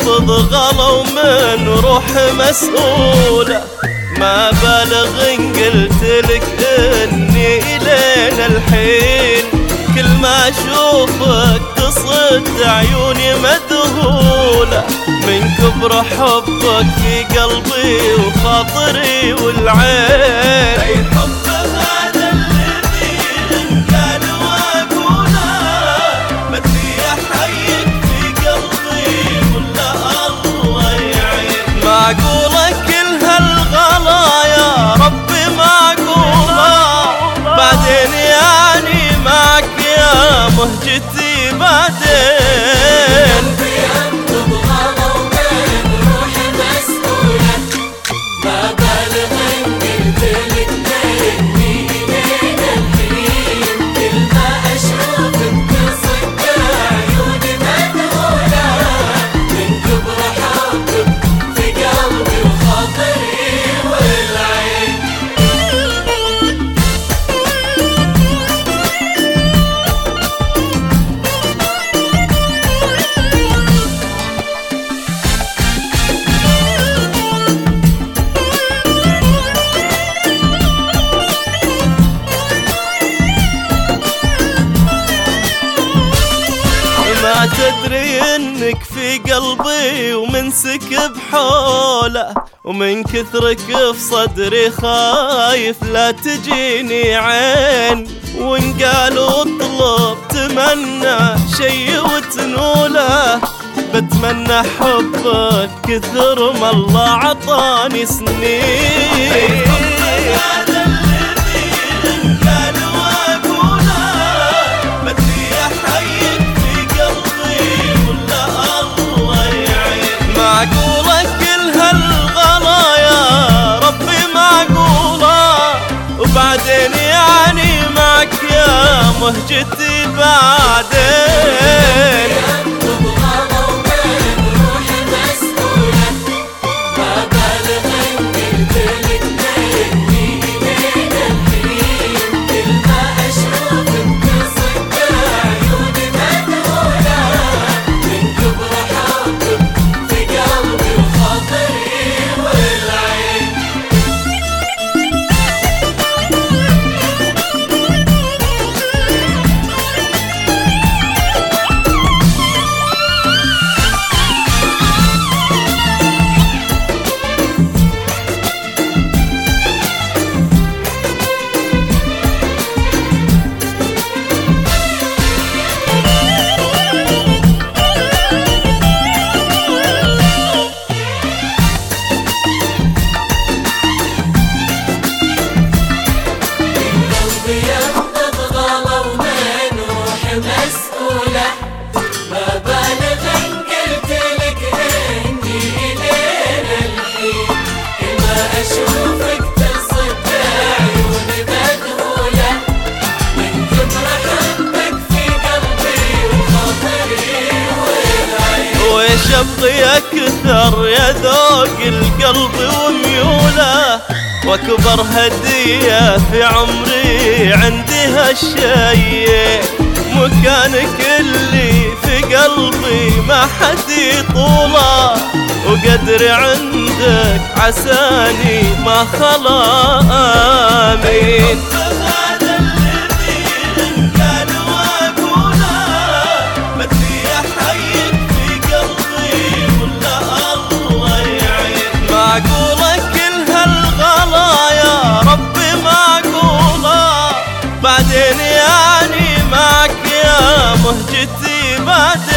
نقبض غلا ومن روح مسؤولة. ما بالغ إن قلتلك إني إلين الحين كل ما أشوفك تصد عيوني مذهولة من كبر حبك في قلبي وخاطري والعين. أي حب هذا الذي قال وأقوله بدي أحييك في قلبي ولا الله يعين. معقولة كل هالغلا يا ربي معقولة بعدين يعني معك يا مهجتي بعدين. ما تدري انك في قلبي ومنسك بحوله ومن كثرك في صدري خايف لا تجيني عين. وان قالوا اطلب تمنى شي وتنوله بتمنى حبك كثر ما الله عطاني سنين. معقولة كل هالغلا يا ربي معقولة وبعدين يعني معك يا مهجتي بعدين. شبطي أكثر يا ذوق القلب وميوله واكبر هدية في عمري عندي هالشي. مكانك اللي في قلبي ما حد يطوله وقدري عندك عساني ما خلا آمين. معقولة كل هالغلا يا ربي معقولة بعدين يعني معك يا مهجتي بعدين.